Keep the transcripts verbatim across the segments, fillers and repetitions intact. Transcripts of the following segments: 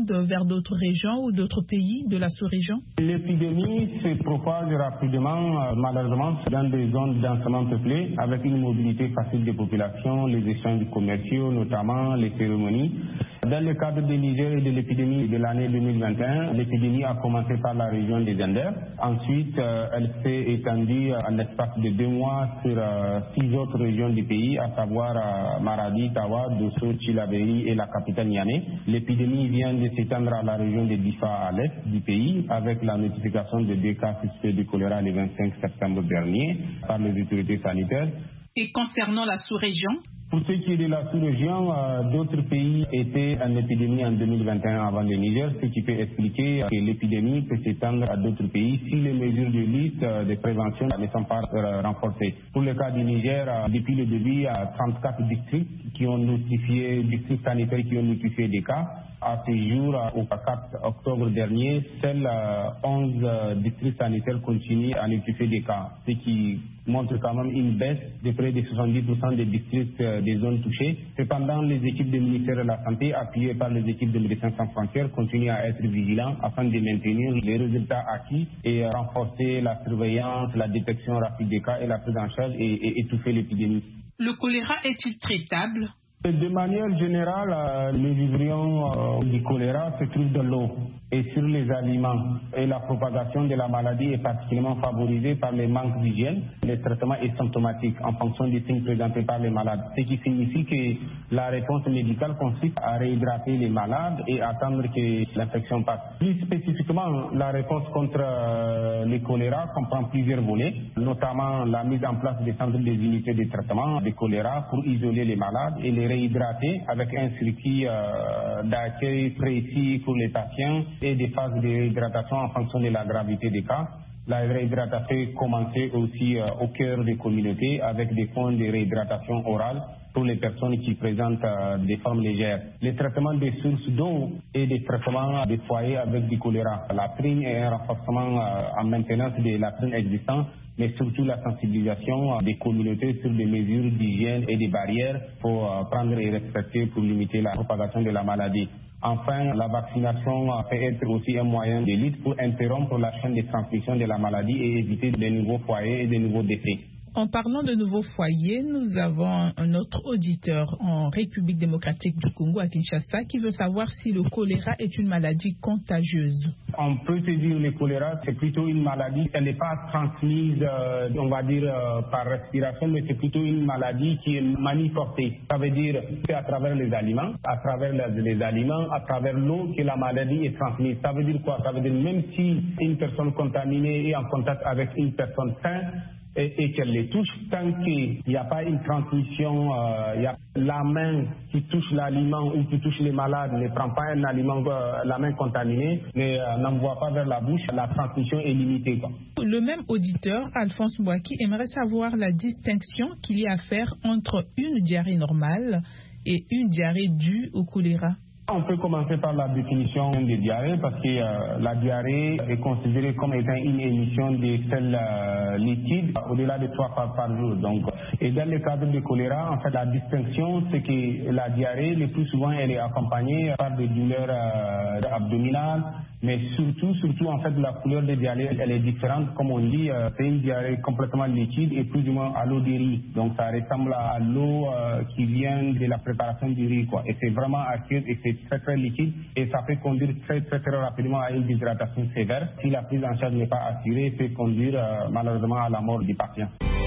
s'étende vers d'autres régions ou d'autres pays de la sous-région? L'épidémie se propage rapidement, euh, malheureusement, dans des zones densément peuplées, avec une mobilité facile des populations, les échanges commerciaux, notamment les cérémonies. Dans le cadre du Niger et de l'épidémie de l'année deux mille vingt et un, l'épidémie a commencé par la région des Anders. Ensuite, euh, elle s'est étendue en l'espace de deux mois sur euh, six autres régions du pays, à savoir euh, Maradi, Tawa, Dosso, Tchilabéry et la capitale Niamey. L'épidémie vient de s'étendre à la région de Difa à l'est du pays, avec la notification de deux cas suspects de choléra le vingt-cinq septembre dernier par les autorités sanitaires. Et concernant la sous-région? Pour ce qui est de la sous-région, euh, d'autres pays étaient en épidémie en deux mille vingt et un avant le Niger, ce qui peut expliquer que l'épidémie peut s'étendre à d'autres pays si les mesures de lutte, euh, de prévention ne sont pas euh, renforcées. Pour le cas du Niger, euh, depuis le début, il y a trente-quatre districts qui ont notifié, districts sanitaires qui ont notifié des cas. À ce jour, au quatre octobre dernier, seuls euh, onze euh, districts sanitaires continuent à notifier des cas, ce qui montre quand même une baisse de près de soixante-dix pour cent des districts euh, des zones touchées. Cependant, les équipes du ministère de la Santé, appuyées par les équipes de Médecins sans frontières, continuent à être vigilants afin de maintenir les résultats acquis et renforcer la surveillance, la détection rapide des cas et la prise en charge et, et étouffer l'épidémie. Le choléra est-il traitable? De manière générale, les vivrions euh, du choléra se trouvent dans l'eau et sur les aliments. Et la propagation de la maladie est particulièrement favorisée par les manques d'hygiène. Le traitement est symptomatique en fonction des signes présentés par les malades. Ce qui signifie que la réponse médicale consiste à réhydrater les malades et attendre que l'infection passe. Plus spécifiquement, la réponse contre euh, le choléra comprend plusieurs volets, notamment la mise en place des centres des unités de traitement de choléra pour isoler les malades et les réhydrater avec un circuit euh, d'accueil précis pour les patients et des phases de réhydratation en fonction de la gravité des cas. La réhydratation est commencée aussi euh, au cœur des communautés avec des points de réhydratation orale pour les personnes qui présentent euh, des formes légères. Les traitements des sources d'eau et des traitements des foyers avec du choléra. La prime et un renforcement euh, en maintenance de la prime existante, mais surtout la sensibilisation des communautés sur des mesures d'hygiène et des barrières pour euh, prendre et respecter pour limiter la propagation de la maladie. Enfin, la vaccination peut être aussi un moyen de lutte pour interrompre la chaîne de transmission de la maladie et éviter de nouveaux foyers et de nouveaux décès. En parlant de nouveaux foyers, nous avons un autre auditeur en République démocratique du Congo à Kinshasa qui veut savoir si le choléra est une maladie contagieuse. On peut se dire que le choléra, c'est plutôt une maladie. Elle n'est pas transmise, euh, on va dire, euh, par respiration, mais c'est plutôt une maladie qui est manifestée. Ça veut dire que c'est à travers les aliments, à travers les, les aliments, à travers l'eau que la maladie est transmise. Ça veut dire quoi? Ça veut dire même si une personne contaminée est en contact avec une personne saine, et, et qu'elle les touche, tant qu'il n'y a pas une transmission, euh, il y a la main qui touche l'aliment ou qui touche les malades ne prend pas un aliment, euh, la main contaminée, mais euh, n'envoie pas vers la bouche, la transmission est limitée, quoi. Le même auditeur, Alphonse Bouaki, aimerait savoir la distinction qu'il y a à faire entre une diarrhée normale et une diarrhée due au choléra. On peut commencer par la définition des diarrhées parce que euh, la diarrhée est considérée comme étant une émission de sels euh, liquides au-delà de trois fois par jour. Donc, et dans le cadre du choléra, en fait, la distinction, c'est que la diarrhée, le plus souvent, elle est accompagnée par des douleurs euh, abdominales, mais surtout, surtout, en fait, la couleur des diarrhées, elle est différente. Comme on dit, euh, c'est une diarrhée complètement liquide et plus ou moins à l'eau de riz. Donc, ça ressemble à l'eau euh, qui vient de la préparation du riz, quoi. Et c'est vraiment acide et c'est très très liquide et ça peut conduire très très très rapidement à une déshydratation sévère. Si la prise en charge n'est pas assurée, peut conduire euh, malheureusement à la mort du patient.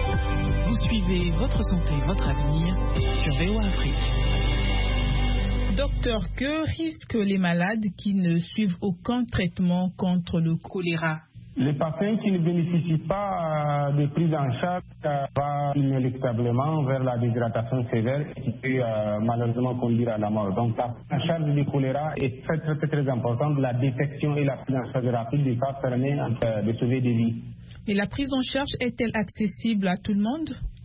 Vous suivez Votre Santé, Votre Avenir sur V O A Afrique. Docteur, que risquent les malades qui ne suivent aucun traitement contre le choléra? Les patients qui ne bénéficient pas euh, de prise en charge euh, vont inéluctablement vers la déshydratation sévère qui peut euh, malheureusement conduire à la mort. Donc la prise en charge du choléra est très très très, très importante. La détection et la prise en charge rapide des cas permet euh, de sauver des vies. Et la prise en charge est-elle accessible à tout le monde?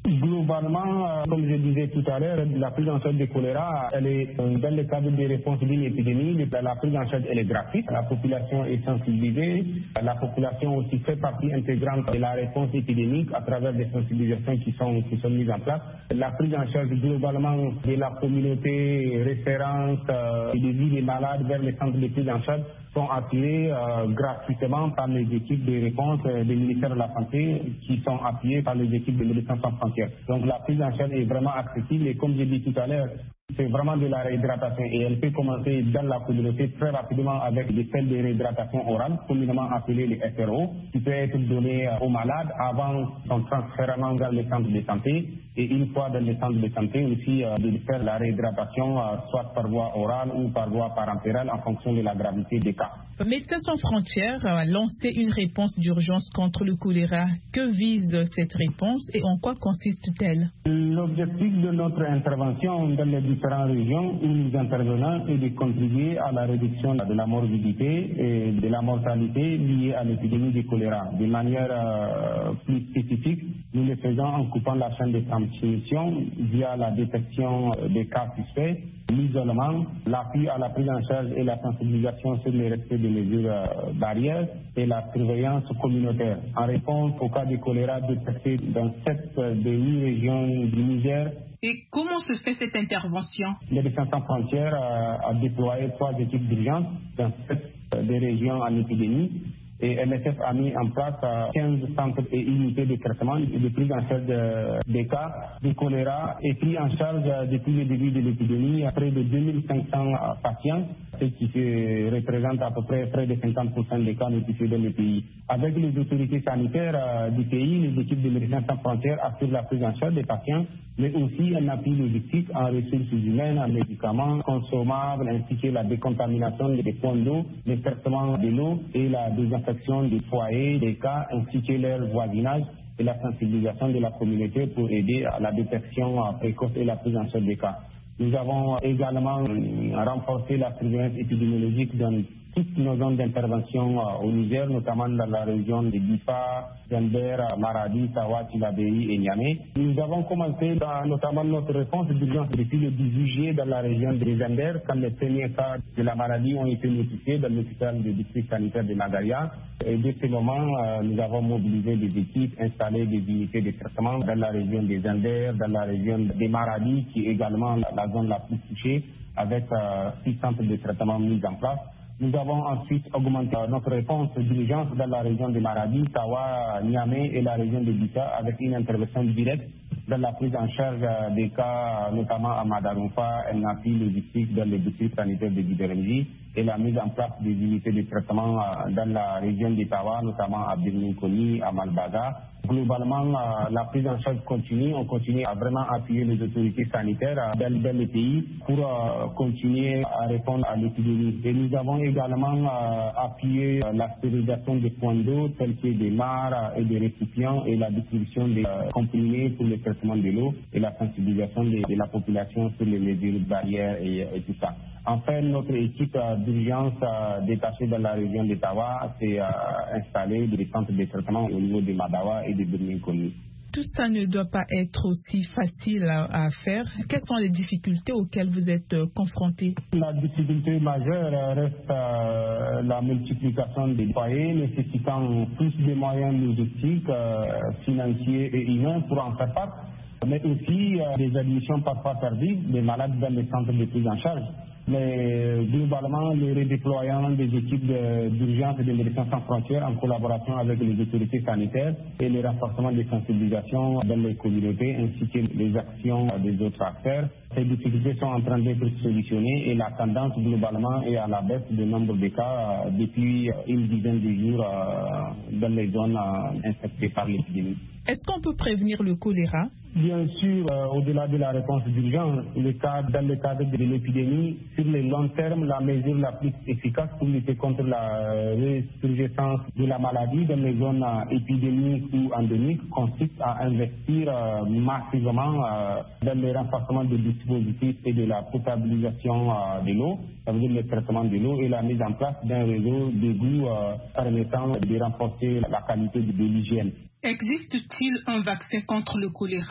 Globalement, euh, comme je disais tout à l'heure, la prise en charge du choléra, elle est euh, dans le cadre des réponses d'une épidémie. La prise en charge, elle est gratuite. La population est sensibilisée. La population aussi fait partie intégrante de la réponse épidémique à travers des sensibilisations qui sont, qui sont mises en place. La prise en charge globalement de la communauté référente euh, et des vies des malades vers les centres de prise en charge sont appuyés euh, gratuitement par les équipes de réponse euh, des ministères de la Santé qui sont appuyées par les équipes de Médecins Sans Frontières. Donc la prise en charge est vraiment accessible et comme j'ai dit tout à l'heure, c'est vraiment de la réhydratation et elle peut commencer dans la communauté très rapidement avec des sels de réhydratation orale, communément appelés les F R O, qui peut être donné aux malades avant son transfert dans les centres de santé et une fois dans les centres de santé aussi euh, de faire la réhydratation euh, soit par voie orale ou par voie parentérale en fonction de la gravité des cas. Médecins Sans Frontières a lancé une réponse d'urgence contre le choléra. Que vise cette réponse et en quoi consiste-t-elle? L'objectif de notre intervention dans les différentes régions où nous intervenons est de contribuer à la réduction de la morbidité et de la mortalité liée à l'épidémie de choléra. De manière euh, plus spécifique, nous le faisons en coupant la chaîne de transmission via la détection des cas suspects, l'isolement, l'appui à la prise en charge et la sensibilisation sur le respect des mesures euh, barrières et la surveillance communautaire. En réponse au cas de choléra détecté dans sept euh, des huit régions du Niger. Et comment se fait cette intervention? Médecins Sans Frontières a, a déployé trois équipes d'urgence dans sept euh, des régions en épidémie. Et M S F a mis en place quinze centres et unités de traitement et de prise en charge des cas de choléra et pris en charge depuis le début de l'épidémie près de deux mille cinq cents patients, ce qui représente à peu près près de cinquante pour cent des cas notifiés dans le pays. Avec les autorités sanitaires du pays, les équipes de Médecins Sans Frontières assurent la prise en charge des patients, mais aussi un appui logistique en ressources humaines, en médicaments consommables, ainsi que la décontamination des points d'eau, le traitement de l'eau et la désinfection des foyers, des cas, ainsi que leur voisinage et la sensibilisation de la communauté pour aider à la détection précoce et la prise en charge des cas. Nous avons également renforcé la surveillance épidémiologique dans toutes nos zones d'intervention au Niger, notamment dans la région de Difa, Zender, Maradi, Tawa, Tillabéri et Niamey. Nous avons commencé dans, notamment notre réponse d'urgence depuis le dix-huit juillet dans la région de Zender, quand les premiers cas de la maladie ont été notifiés dans l'hôpital du district sanitaire de Magaria. Et dès ce moment, euh, nous avons mobilisé des équipes, installé des unités de traitement dans la région des Zender, dans la région des Maradi, qui est également la, la zone la plus touchée, avec euh, six centres de traitement mis en place. Nous avons ensuite augmenté notre réponse d'urgence dans la région de Maradi, Tawa, Niamey et la région de Bita avec une intervention directe dans la prise en charge des cas, notamment à Madaroufa, El Nafi, logistique dans les districts sanitaires de Guideremji et la mise en place des unités de traitement dans la région de Tawa, notamment à Birninkoni, à Malbaga. Globalement, la prise en charge continue. On continue à vraiment appuyer les autorités sanitaires dans, dans le pays pour uh, continuer à répondre à l'épidémie. Et nous avons également uh, appuyé uh, la stérilisation des points d'eau tels que des mares et des récipients et la distribution des uh, comprimés pour le traitement de l'eau et la sensibilisation de, de la population sur les mesures barrières et, et tout ça. Enfin, notre équipe euh, d'urgence euh, détachée dans la région de Tawa s'est euh, installée des centres de traitement au niveau de Madawa et de Birninkoni. Tout ça ne doit pas être aussi facile à, à faire. Quelles sont les difficultés auxquelles vous êtes euh, confrontés? La difficulté majeure reste euh, la multiplication des foyers nécessitant plus de moyens logistiques, euh, financiers et humains pour en faire face, mais aussi euh, des admissions parfois tardives des malades dans les centres de prise en charge. Mais globalement, le redéploiement des équipes d'urgence et de Médecins Sans Frontières en collaboration avec les autorités sanitaires et le renforcement des sensibilisations dans les communautés ainsi que les actions des autres acteurs. Ces difficultés sont en train d'être solutionnées et la tendance globalement est à la baisse du nombre de cas euh, depuis une dizaine de jours euh, dans les zones euh, infectées par l'épidémie. Est-ce qu'on peut prévenir le choléra? Bien sûr, euh, au-delà de la réponse d'urgence, le cadre, dans le cadre de l'épidémie, sur le long terme, la mesure la plus efficace pour lutter contre la résurgence de la maladie dans les zones euh, épidémiques ou endémiques consiste à investir euh, massivement euh, dans le renforcement des dispositifs et de la potabilisation euh, de l'eau, ça veut dire le traitement de l'eau et la mise en place d'un réseau d'égouts euh, permettant de renforcer la qualité de l'hygiène. Existe-t-il un vaccin contre le choléra?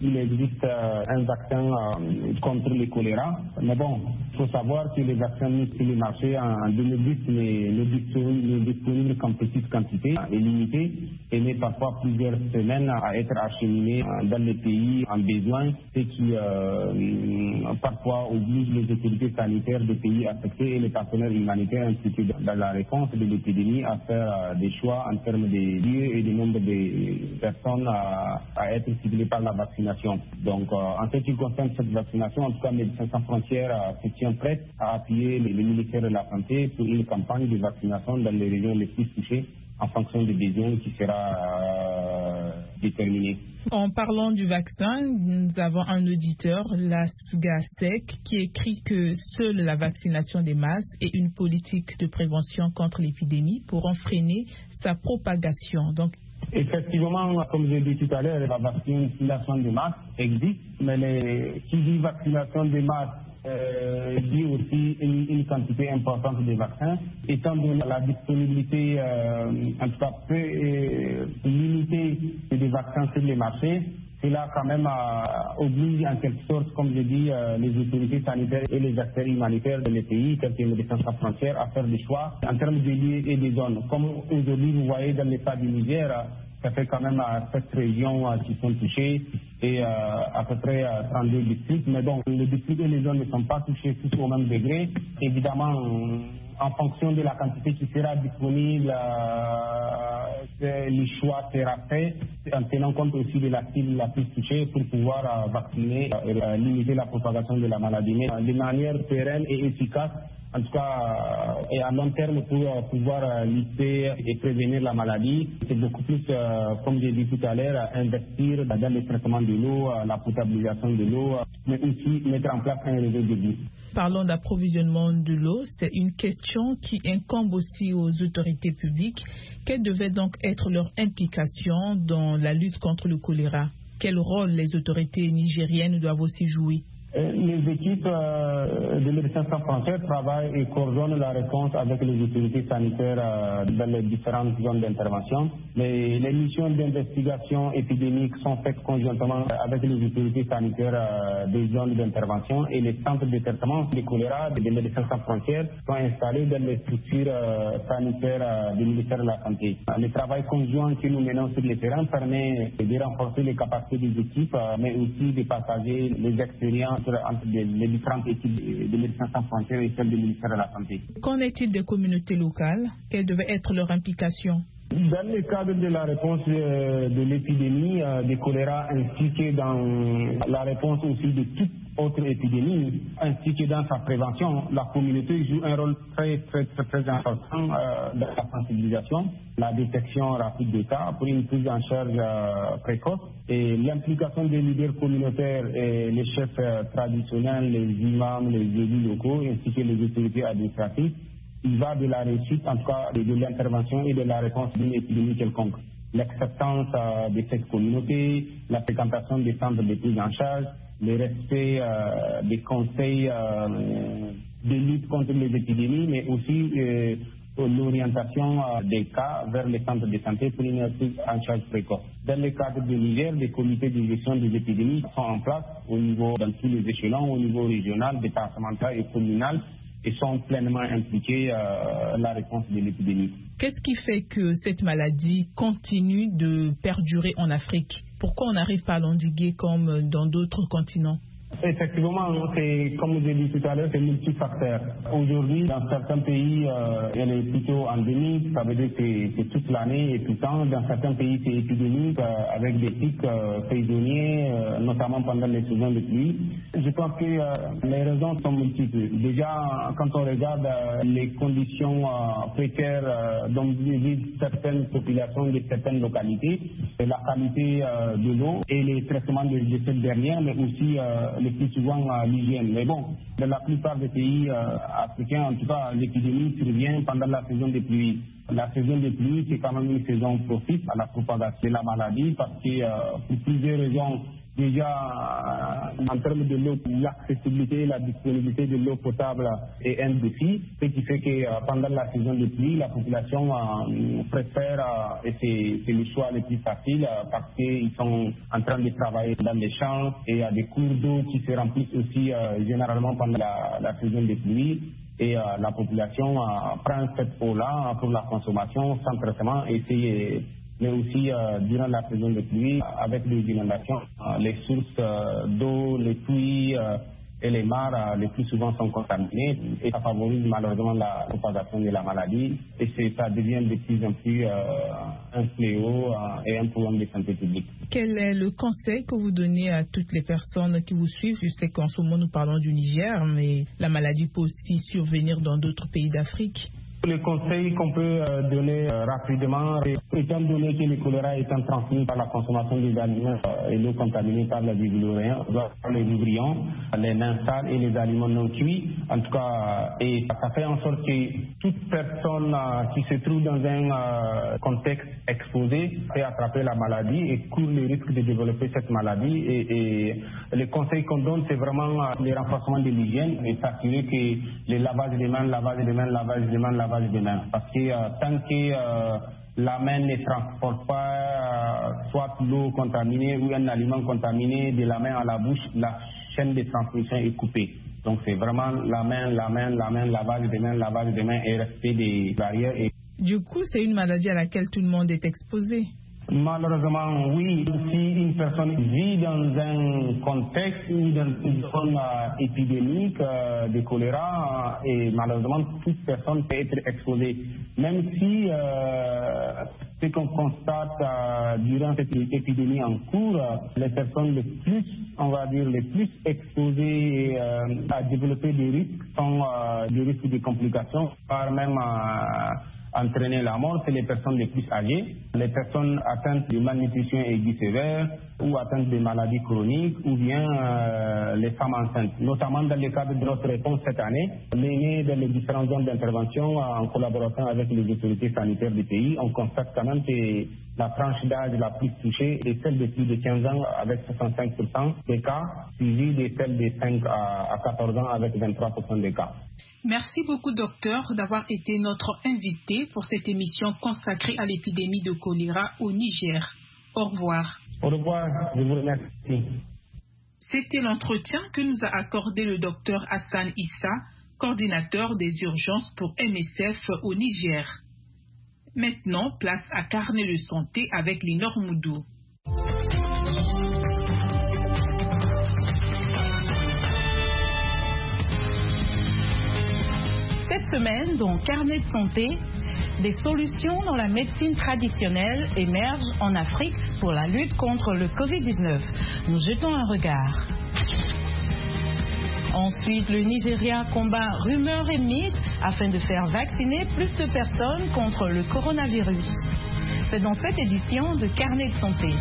il existe euh, un vaccin euh, contre le choléra. Mais bon, il faut savoir que les vaccins mis sur le marché en deux mille dix ne sont disponibles qu'en petite quantité et limitée et met parfois plusieurs semaines à être acheminés dans les pays en besoin, ce qui euh, parfois oblige les autorités sanitaires des pays affectés et les partenaires humanitaires impliqués dans la réponse de l'épidémie à faire des choix en termes de lieux et du nombre de personnes à, à être ciblées par la vaccination. Donc, euh, en ce qui concerne cette vaccination, en tout cas, Médecins sans frontières euh, se tient prêt à appuyer les, les ministères de la Santé pour une campagne de vaccination dans les régions les plus touchées en fonction des besoins qui sera euh, déterminé. En parlant du vaccin, nous avons un auditeur, Lasgasek, qui écrit que seule la vaccination des masses et une politique de prévention contre l'épidémie pourront freiner sa propagation. Donc, effectivement, comme j'ai dit tout à l'heure, la vaccination des masses existe, mais les, qui dit vaccination des masses Euh, dit aussi une, une quantité importante de vaccins, étant donné la disponibilité euh, en tout cas peu euh, limitée des vaccins sur les marchés. Cela quand même euh, oblige en quelque sorte, comme je dis, euh, les autorités sanitaires et les acteurs humanitaires de les pays, tels que Médecins sans frontières, à faire des choix en termes de lieux et de zones. Comme aujourd'hui, vous voyez dans l'état du Niger, ça fait quand même euh, sept régions euh, qui sont touchées et euh, à peu près euh, trente-deux districts. Mais donc, les districts et les zones ne sont pas touchés tous au même degré. Évidemment, en fonction de la quantité qui sera disponible, euh, le choix sera fait en tenant compte aussi de la cible la plus touchée pour pouvoir euh, vacciner et euh, limiter la propagation de la maladie. Mais euh, de manière pérenne et efficace, en tout cas, euh, et à long terme pour euh, pouvoir euh, lutter et prévenir la maladie, c'est beaucoup plus, euh, comme j'ai dit tout à l'heure, investir dans le traitement de l'eau, euh, la potabilisation de l'eau, euh, mais aussi mettre en place un réseau de vie. Parlons d'approvisionnement de l'eau. C'est une question qui incombe aussi aux autorités publiques. Quelle devait donc être leur implication dans la lutte contre le choléra? Quel rôle les autorités nigériennes doivent aussi jouer? Les équipes euh, de Médecins sans frontières travaillent et coordonnent la réponse avec les autorités sanitaires euh, dans les différentes zones d'intervention. Les, les missions d'investigation épidémique sont faites conjointement avec les autorités sanitaires euh, des zones d'intervention et les centres de traitement de choléra des Médecins sans frontières sont installés dans les structures euh, sanitaires euh, du ministère de la Santé. Le travail conjoint que nous menons sur le terrain permet de renforcer les capacités des équipes, euh, mais aussi de partager les expériences entre les différentes équipes de Médecins sans frontières et celles du ministère de la Santé. Qu'en est-il des communautés locales? Quelle devait être leur implication? Dans le cadre de la réponse euh, de l'épidémie euh, de choléra ainsi que dans la réponse aussi de toute autre épidémie, ainsi que dans sa prévention, la communauté joue un rôle très très très, très important euh, dans la sensibilisation, la détection rapide des cas pour une prise en charge euh, précoce et l'implication des leaders communautaires et les chefs euh, traditionnels, les imams, les élus locaux ainsi que les autorités administratives. Il va de la réussite, en tout cas de, de l'intervention et de la réponse d'une épidémie quelconque. L'acceptance euh, de cette communauté, la fréquentation des centres de prise en charge, le respect euh, des conseils euh, de lutte contre les épidémies, mais aussi euh, l'orientation euh, des cas vers les centres de santé pour une prise en charge précoce. Dans le cadre du Niger, des comités de gestion des épidémies sont en place au niveau, dans tous les échelons, au niveau régional, départemental et communal, et sont pleinement impliqués euh, dans la réponse de l'épidémie. Qu'est-ce qui fait que cette maladie continue de perdurer en Afrique? Pourquoi on n'arrive pas à l'endiguer comme dans d'autres continents? Effectivement, c'est, comme je l'ai dit tout à l'heure, c'est multifacteur. Aujourd'hui, dans certains pays, euh, elle est plutôt endémique, ça veut dire que c'est, c'est toute l'année et tout le temps. Dans certains pays, c'est épidémique, euh, avec des pics euh, saisonniers, euh, notamment pendant les saisons de pluie. Je pense que euh, les raisons sont multiples. Déjà, quand on regarde euh, les conditions euh, précaires euh, dont vivent certaines populations de certaines localités, la qualité euh, de l'eau et les traitements de, de cette dernière, mais aussi euh, le plus souvent euh, l'hygiène. Mais bon, dans la plupart des pays euh, africains, en tout cas, l'épidémie survient pendant la saison des pluies. La saison des pluies, c'est quand même une saison propice à la propagation de la maladie parce que euh, pour plusieurs raisons, Déjà, en termes de l'eau, l'accessibilité et la disponibilité de l'eau potable est un défi, ce qui fait que pendant la saison de pluie, la population préfère, et c'est le choix le plus facile, parce qu'ils sont en train de travailler dans les champs et il y a des cours d'eau qui se remplissent aussi généralement pendant la, la saison de pluie. Et euh, la population euh, prend cette eau-là pour la consommation sans traitement, et c'est, mais aussi euh, durant la saison de pluie, avec les inondations, euh, les sources euh, d'eau, les puits euh, et les mares euh, les plus souvent sont contaminées, et ça favorise malheureusement la propagation de la maladie, et c'est, ça devient de plus en plus euh, un fléau euh, et un problème de santé publique. Quel est le conseil que vous donnez à toutes les personnes qui vous suivent? Je sais qu'en ce moment nous parlons du Niger, mais la maladie peut aussi survenir dans d'autres pays d'Afrique. Les conseils qu'on peut euh, donner euh, rapidement, étant donné que le choléra étant transmis par la consommation des aliments euh, et l'eau contaminée par le vibrio-réen, les vibrions, les nains sales et les aliments non cuits, en tout cas, euh, et ça fait en sorte que toute personne euh, qui se trouve dans un euh, contexte exposé peut attraper la maladie et court le risque de développer cette maladie. Et, et les conseils qu'on donne, c'est vraiment euh, le renforcement de l'hygiène et s'assurer que le lavage des mains, lavage des mains, lavage des mains, lavage des mains, parce que euh, tant que euh, la main ne transporte pas euh, soit l'eau contaminée ou un aliment contaminé de la main à la bouche, la chaîne de transmission est coupée. Donc c'est vraiment la main, la main, la main, lavage des mains, lavage des mains et respect des barrières. Et... Du coup, c'est une maladie à laquelle tout le monde est exposé. Malheureusement, oui. Si une personne vit dans un contexte ou dans une zone euh, épidémique euh, de choléra, euh, et malheureusement, toute personne peut être exposée. Même si euh, ce qu'on constate euh, durant cette épidémie en cours, euh, les personnes les plus, on va dire, les plus exposées euh, à développer des risques sont euh, des risques de complications, par même euh, entraîner la mort, c'est les personnes les plus âgées, les personnes atteintes de malnutrition aiguë sévère ou atteintes de maladies chroniques, ou bien euh, les femmes enceintes. Notamment dans le cadre de notre réponse cette année, menée dans les différentes zones d'intervention en collaboration avec les autorités sanitaires du pays, on constate quand même que la tranche d'âge la plus touchée est celle de plus de quinze ans avec soixante-cinq pour cent des cas, suivie de celle de cinq à quatorze ans avec vingt-trois pour cent des cas. Merci beaucoup, docteur, d'avoir été notre invité pour cette émission consacrée à l'épidémie de choléra au Niger. Au revoir. Au revoir, je vous remercie. C'était l'entretien que nous a accordé le docteur Hassan Issa, coordinateur des urgences pour M S F au Niger. Maintenant, place à Carnet de santé avec Linor Moudou. Cette semaine, dans Carnet de santé, des solutions dans la médecine traditionnelle émergent en Afrique pour la lutte contre le covid dix-neuf. Nous jetons un regard. Ensuite, le Nigeria combat rumeurs et mythes afin de faire vacciner plus de personnes contre le coronavirus. C'est dans cette édition de Carnet de santé.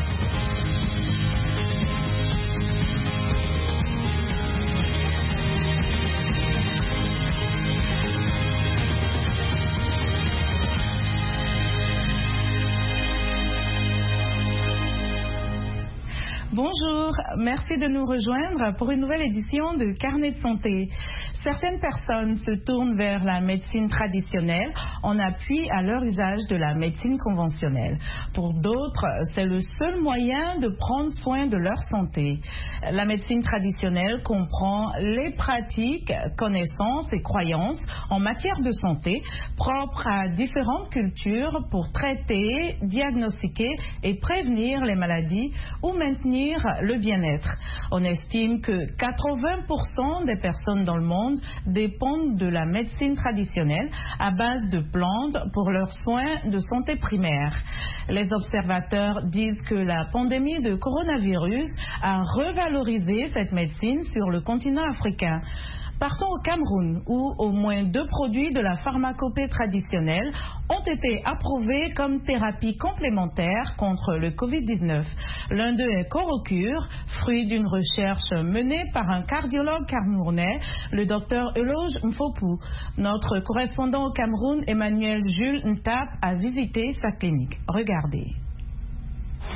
Bonjour, merci de nous rejoindre pour une nouvelle édition de Carnet de santé. Certaines personnes se tournent vers la médecine traditionnelle en appui à leur usage de la médecine conventionnelle. Pour d'autres, c'est le seul moyen de prendre soin de leur santé. La médecine traditionnelle comprend les pratiques, connaissances et croyances en matière de santé propres à différentes cultures pour traiter, diagnostiquer et prévenir les maladies ou maintenir le bien-être. On estime que quatre-vingts pour cent des personnes dans le monde dépendent de la médecine traditionnelle à base de plantes pour leurs soins de santé primaire. Les observateurs disent que la pandémie de coronavirus a revalorisé cette médecine sur le continent africain. Partons au Cameroun, où au moins deux produits de la pharmacopée traditionnelle ont été approuvés comme thérapie complémentaire contre le covid dix-neuf. L'un d'eux est Corocure, fruit d'une recherche menée par un cardiologue camerounais, le docteur Eloge Mfopu. Notre correspondant au Cameroun, Emmanuel Jules Ntap, a visité sa clinique. Regardez.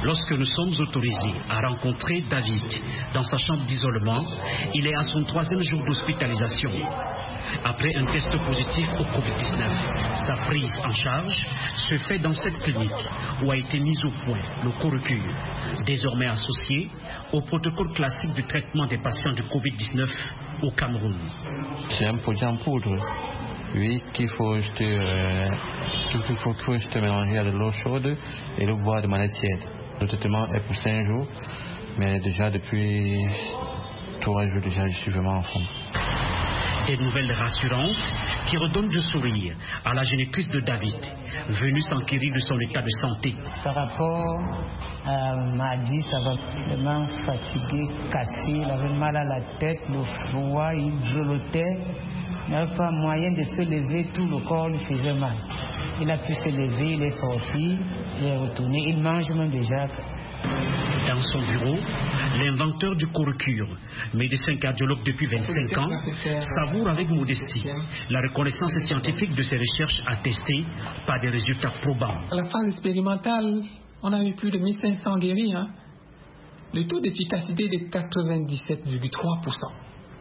Lorsque nous sommes autorisés à rencontrer David dans sa chambre d'isolement, il est à son troisième jour d'hospitalisation. Après un test positif au covid dix-neuf, sa prise en charge se fait dans cette clinique où a été mise au point le Corecure, désormais associé au protocole classique de traitement des patients du covid dix-neuf au Cameroun. C'est un produit en poudre, oui, qu'il faut jeter, euh, qu'il faut, faut jeter mélanger à de l'eau chaude et le boire de manière tiède. Le traitement est pour cinq jours, mais déjà depuis trois jours déjà je suis vraiment en forme. Des nouvelles rassurantes qui redonnent du sourire à la génitrice de David, venue s'enquérir de son état de santé. Par rapport à mardi, ça va vraiment fatigué, cassé, il avait mal à la tête, le froid, il grelottait. Il n'avait pas moyen de se lever, tout le corps lui faisait mal. Il a pu se lever, il est sorti, il est retourné, il mange même déjà. Dans son bureau, l'inventeur du Corecure, médecin cardiologue depuis vingt-cinq ans, savoure avec modestie la reconnaissance scientifique de ses recherches attestées par des résultats probants. À la phase expérimentale, on a eu plus de mille cinq cents guéris. Hein. Le taux d'efficacité est de quatre-vingt-dix-sept virgule trois pour cent.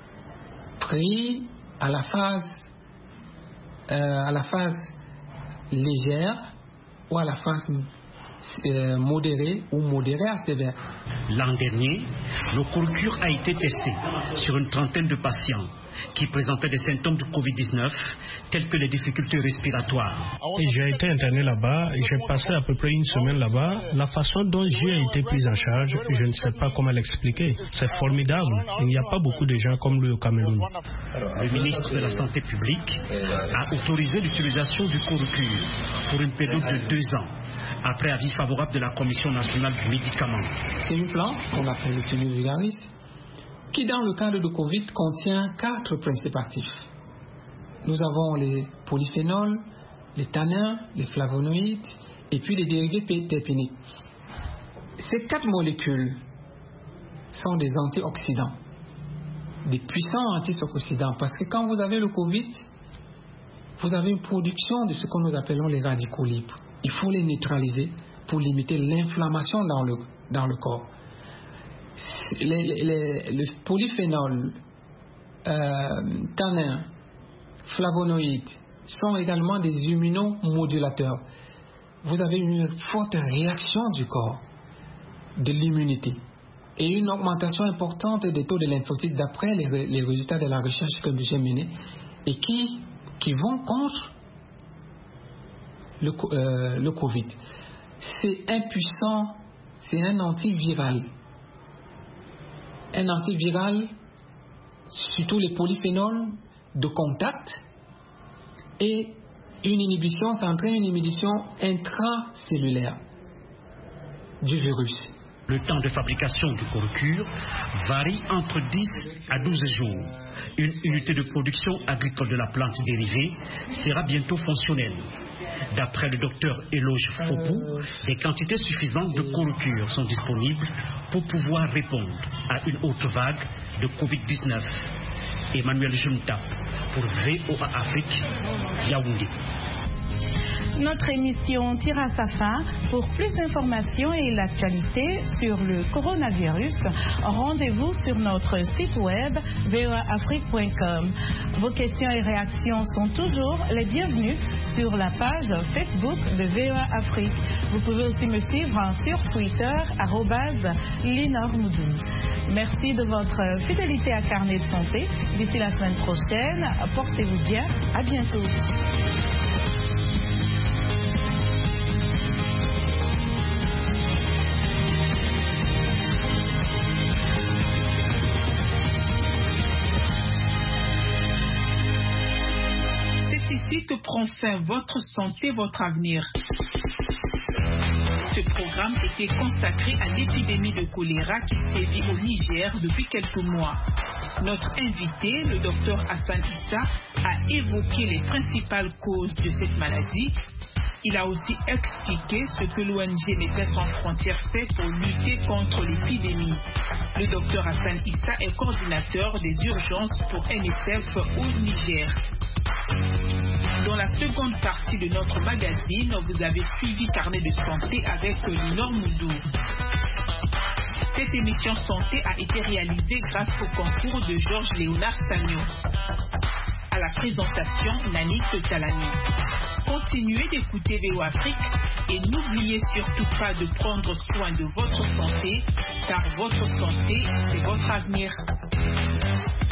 Pris à la phase, euh, à la phase légère ou à la phase Euh, modéré ou modéré à sévère. L'an dernier, le Corecure a été testé sur une trentaine de patients qui présentaient des symptômes du covid dix-neuf tels que les difficultés respiratoires. Et j'ai été interné là-bas, j'ai passé à peu près une semaine là-bas. La façon dont j'ai été pris en charge, je ne sais pas comment l'expliquer. C'est formidable. Il n'y a pas beaucoup de gens comme lui au Cameroun. Le ministre de la Santé publique a autorisé l'utilisation du Corecure pour une période de deux ans, après avis favorable de la Commission nationale du médicament. C'est une plante qu'on appelle le Thymus vulgaris, qui dans le cadre de Covid contient quatre principes actifs. Nous avons les polyphénols, les tannins, les flavonoïdes et puis les dérivés terpéniques. Ces quatre molécules sont des antioxydants, des puissants antioxydants, parce que quand vous avez le Covid, vous avez une production de ce que nous appelons les radicaux libres. Il faut les neutraliser pour limiter l'inflammation dans le, dans le corps. Les, les, les polyphénols, euh, tannins, flavonoïdes sont également des immunomodulateurs. Vous avez une forte réaction du corps, de l'immunité, et une augmentation importante des taux de lymphocytes d'après les, les résultats de la recherche que j'ai menée et qui, qui vont contre Le, euh, le Covid. C'est impuissant, c'est un antiviral. Un antiviral, surtout les polyphénols de contact, et une inhibition, ça entraîne une inhibition intracellulaire du virus. Le temps de fabrication du Corecure varie entre dix à douze jours. Une unité de production agricole de la plante dérivée sera bientôt fonctionnelle. D'après le docteur Eloge Fopou, des quantités suffisantes de Corecure sont disponibles pour pouvoir répondre à une autre vague de covid dix-neuf. Emmanuel Junta pour V O A Afrique, Yaoundé. Notre émission tire à sa fin. Pour plus d'informations et l'actualité sur le coronavirus, rendez-vous sur notre site web v o a afrique point com. Vos questions et réactions sont toujours les bienvenues sur la page Facebook de V O A Afrique. Vous pouvez aussi me suivre sur Twitter, arobase linormoudou. Merci de votre fidélité à Carnet de Santé. D'ici la semaine prochaine, portez-vous bien. À bientôt. Que prend fin Votre santé, votre avenir. Ce programme était consacré à l'épidémie de choléra qui sévit au Niger depuis quelques mois. Notre invité, le docteur Hassan Issa, a évoqué les principales causes de cette maladie. Il a aussi expliqué ce que l'O N G Médecins sans frontières fait pour lutter contre l'épidémie. Le docteur Hassan Issa est coordinateur des urgences pour M S F au Niger. Dans la la seconde partie de notre magazine, vous avez suivi Carnet de santé avec Linor Moudou. Cette émission santé a été réalisée grâce au concours de Georges Léonard Sagnon. À la présentation, Nani Totalani. Continuez d'écouter V O Afrique et n'oubliez surtout pas de prendre soin de votre santé, car votre santé, c'est votre avenir.